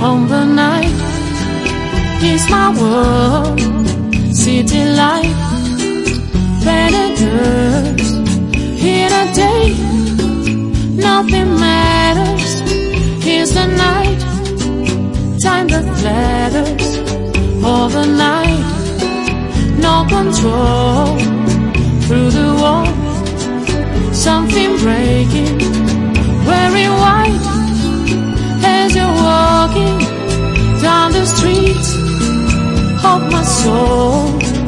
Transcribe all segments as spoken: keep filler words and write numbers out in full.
On the night is my world, city life, better girls. In a day, nothing matters. Here's the night, time that flatters. Overnight, no control. Through the wall, something breaking, wearing white as you're walking down the street of my soul.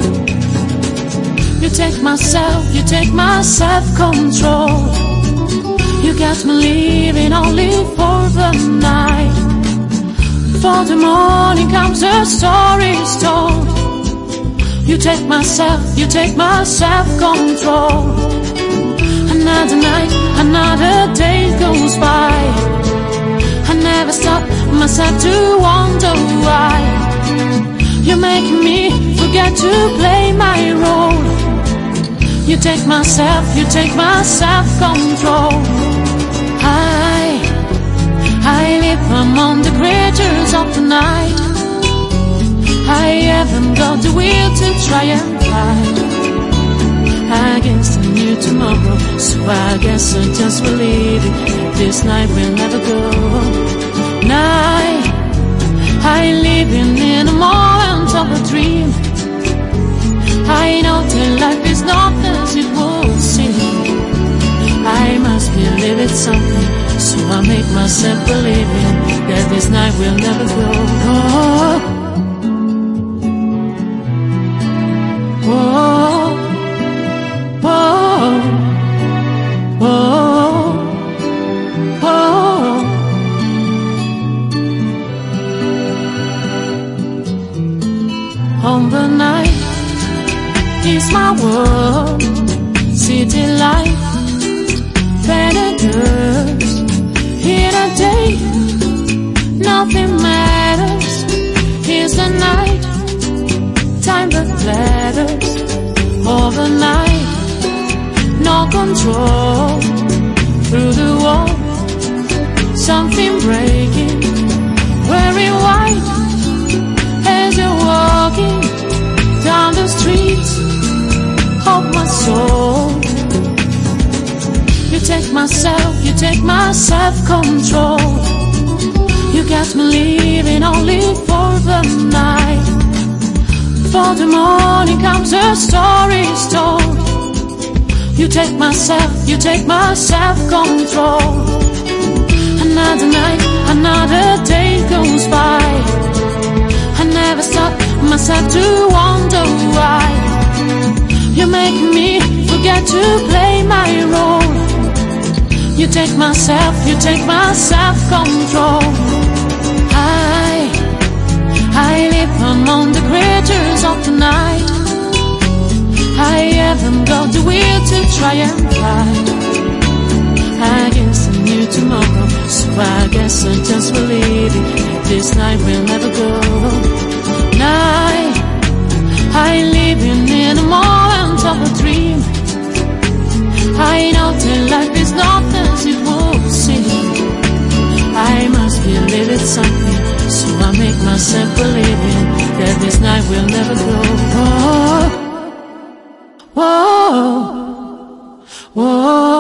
You take myself, you take my self-control. You got me living only for the night. For the morning comes a story's told. You take myself, you take my self-control. Another night, another day goes by. I never stop myself to wonder why. You're making me forget to play my role. You take myself, you take my self-control. I, I live among the creatures of the night. I haven't got the will to try and fight. I guess I knew tomorrow, so I guess I just believe it. This night will never go. Night, I living in a moment of a dream. I know that life is not as it would seem. I must believe it's something, so I make myself believe it, that this night will never go. Oh. Whoa, whoa, whoa, whoa. On the night is my world, city life, better girls. In a day, nothing matters. Here's the night, time that flatters. Overnight, no control. Through the wall, something breaking, wearing white as you're walking down the street of my soul. You take myself, you take my self-control. You got me living only for the night. For the morning comes a story's told. You take myself, you take my self-control. Another night, another day goes by. I never stop myself to wonder why. You're making me forget to play my role. You take myself, you take my self-control. I, I live among the creatures of the night. I haven't got the will to try and fight. I guess I knew tomorrow, so I guess I just believe it, this night will never go. Night, I living in a moment of a dream. I know that life is not as it would seem. I must believe it's something, so I make myself believe it, that this night will never go. Whoa, whoa, whoa.